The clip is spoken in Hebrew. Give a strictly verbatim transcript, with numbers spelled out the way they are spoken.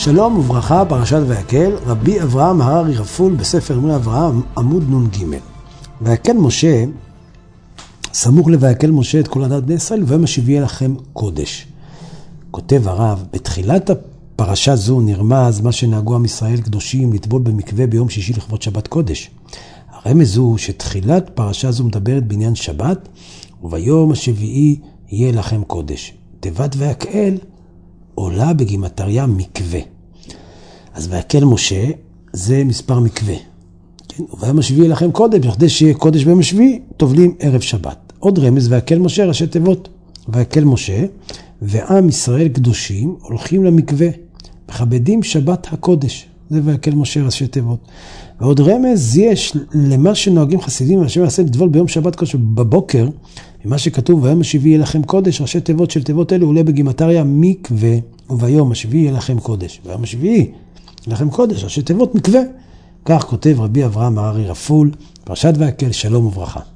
שלום וברכה, פרשת ויקל, רבי אברהם הררי רפול בספר אמונה אברהם, עמוד נ"ג. ויקל משה, סמוך לויקל משה את כל עדת בני ישראל, והם השיבי לכם קודש. כותב הרב, בתחילת הפרשה זו נרמז מה שנהגו עם ישראל קדושים לטבול במקווה ביום שישי לכבוד שבת קודש. הרמז הוא שתחילת פרשה זו מדברת בעניין שבת, וביום השביעי יהיה לכם קודש. תיבת ויקל עולה בגימטריה מקווה. אז ויקל משה זה מספר מקווה. כן? וביום השביעי לכם קודש, בכדי שיהיה קודש ביום השביעי, טובלים ערב שבת. עוד רמז, ויקל משה ראשי תיבות. ויקל משה ועם ישראל קדושים הולכים למקווה, מכבדים שבת הקודש. זה ויקל משה ראשי תיבות. ועוד רמז יש למה שנוהגים חסידים, והשם יעשה לטבול ביום שבת קודש בבוקר, ממה שכתוב, ויום השביעי יהיה לכם קודש, ראשי תיבות של תיבות אלו עולה בגימטריה מקווה, וביום השביעי יהיה לכם קודש. ביום השביעי יהיה לכם קודש, ראשי תיבות מקווה. כך כותב רבי אברהם הררי רפול, פרשת ויקל, שלום וברכה.